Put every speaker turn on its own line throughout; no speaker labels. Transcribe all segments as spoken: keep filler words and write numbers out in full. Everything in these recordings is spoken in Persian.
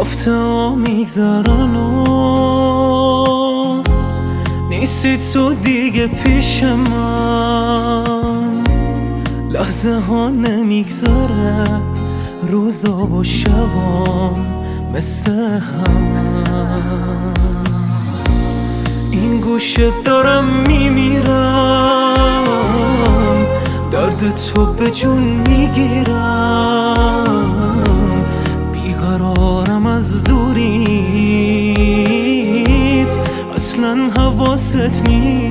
هفته ها میگذرن و نیستی تو دیگه پیش من، لحظه ها نمیگذره، روزا و شبام مثل هم. این گوشه دارم میمیرم، درد تو به جون میگیرم، بیقرارم از دوریت، اصلا حواست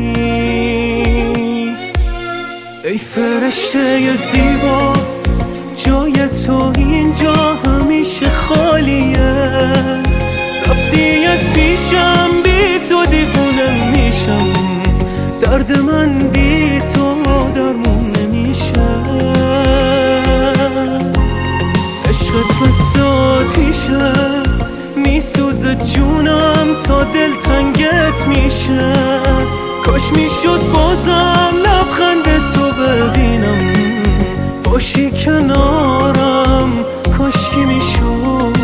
نیست. ای فرشته زیبا، جای تو اینجا همیشه خالیه، رفتی از پیشم، بی تو دیوونه میشم، درد من بی تو درمون نمیشه. عشقت مثل آتیشه، میسوزه جونم تا دل تنگت میشه، کاش میشد بازم لبخند تو ببینم، باشی کنارم، کاش که میشد.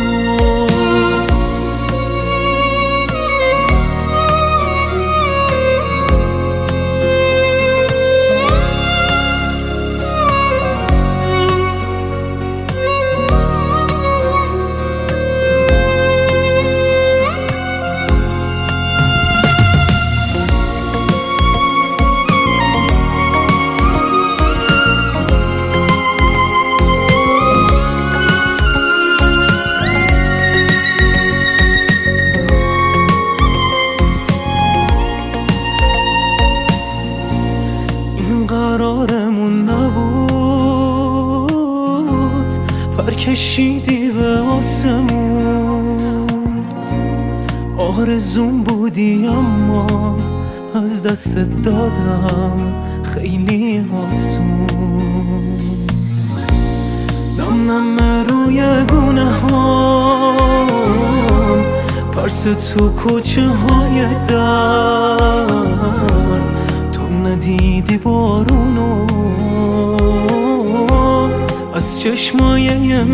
قرارمون نبود، پر کشیدی به آسمون، آرزون بودی اما از دست دادم خیلی آسون. نم نم روی گونه هام، پرس تو کوچه های درد، ندیدی بارونو از چشمای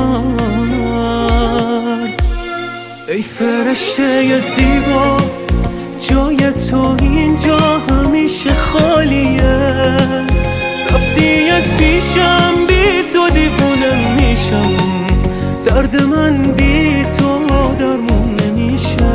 مرد. ای فرشته زیبا، جای تو اینجا همیشه خالیه، رفتی از پیشم، بی تو دیوونه میشم، درد من بی تو درمون نمیشه.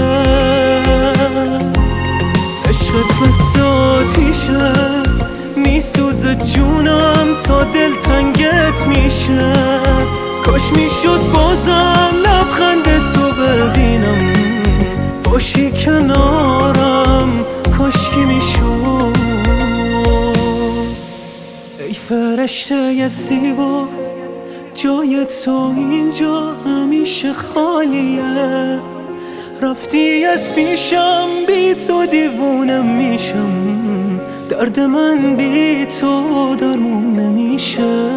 عشقت مثل آتیشه، میسوزه جونم تا دل تنگت میشه، کاش میشد بازم لبخند تو ببینم، باشی کنارم، کاش که میشد. ای فرشته زیبا، جای تو اینجا همیشه خالیه، رفتی از پیشم، بی تو دیوونه میشم، درد من بی تو درمون نمیشه.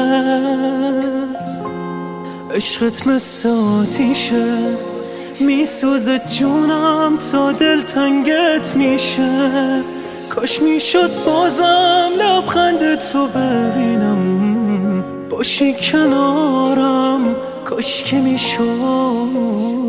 عشقت مثل آتیشه، میسوزه جونم تا دل تنگت میشه، کاش میشد بازم لبخند تو ببینم، باشی کنارم، کاش که میشد.